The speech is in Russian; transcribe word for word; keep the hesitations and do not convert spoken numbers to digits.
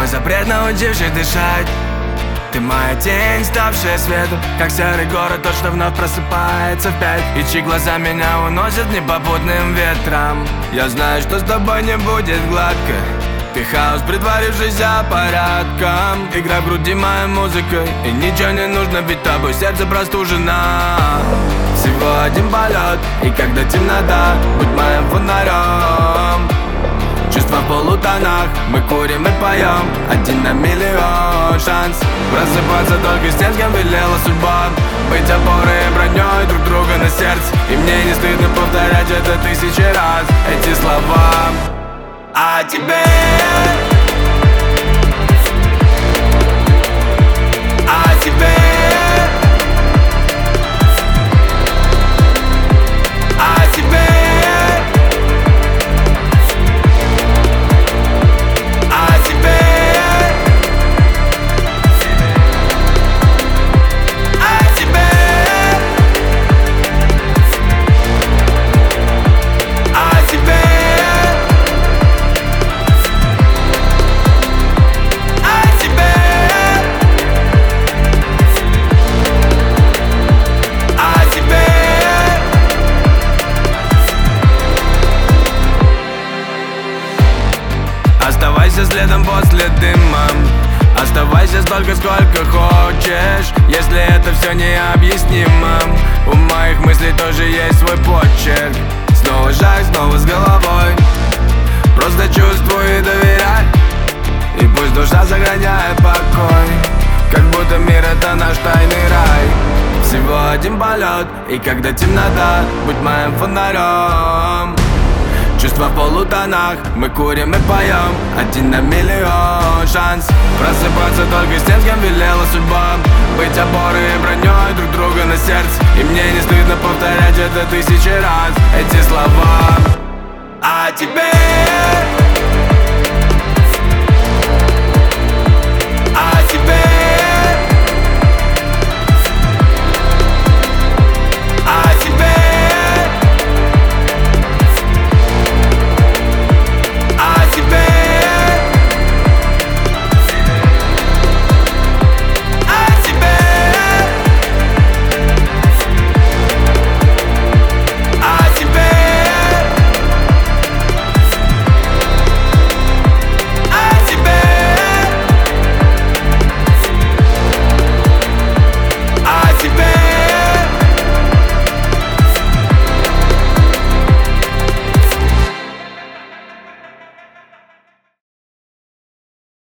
запрет, научивший дышать. Ты моя тень, ставшая светом, как серый город, тот, что вновь просыпается в пять. И чьи глаза меня уносят непопутным ветром. Я знаю, что с тобой не будет гладко. Ты хаос, притворившийся порядком. Играй в груди моей музыкой, и ничего не нужно, ведь тобой сердце простужено. Всего один полет, и когда темнота, будь моим фонарем. Чувства в полутонах, мы курим и поем. Один на миллион шанс просыпаться только с тем, с кем велела судьба. Быть опорой и броней друг друга на сердце. И мне не стыдно повторять это тысячи раз, эти слова о тебе. О тебе. О тебе. Оставайся следом после дыма. Оставайся столько, сколько хочешь, если это все необъяснимо. У моих мыслей тоже есть свой почерк. Снова шаг, снова с головой. Просто чувствуй и доверяй. И пусть душа сохраняет покой, как будто мир это наш тайный рай. Всего один полет, и когда темнота, будь моим фонарем. Чувства в полутонах, мы курим и поем. Один на миллион шанс просыпаться только с тем, с кем велела судьба. Быть опорой и броней друг друга на сердце. И мне не стыдно повторять это тысячи раз, эти слова о тебе.